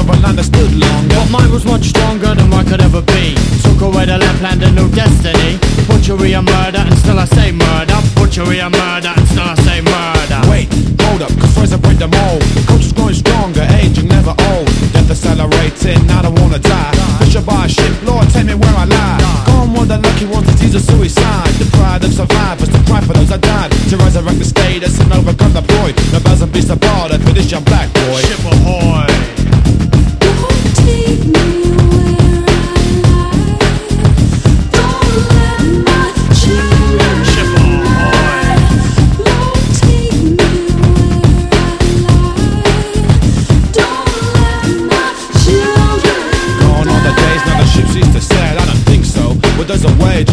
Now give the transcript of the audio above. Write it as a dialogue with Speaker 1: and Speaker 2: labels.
Speaker 1: haven't understood longer.
Speaker 2: But mine was much stronger than I could ever be. Took away the Lapland and new destiny. Butchery and murder and still I say murder. Butchery and murder and still I say murder.
Speaker 1: Wait, hold up, cause first I break the mold. Culture's growing stronger, aging never old. Death accelerating, I don't wanna die. Push a by ship, Lord, take me where I lie. Gone were the lucky ones, the of suicide. The pride of survivors, the cry for those that died. To resurrect the status and overcome the void. The bells and beasts of border for this young black boy.
Speaker 2: Ship ahoy.
Speaker 3: Don't take me where I lie. Don't let my children
Speaker 2: Ship ahoy.
Speaker 3: Don't take me where I lie. Don't let my children
Speaker 1: Gone are the days, now the ship ceased to sail. I don't think so. Well, there's a wage,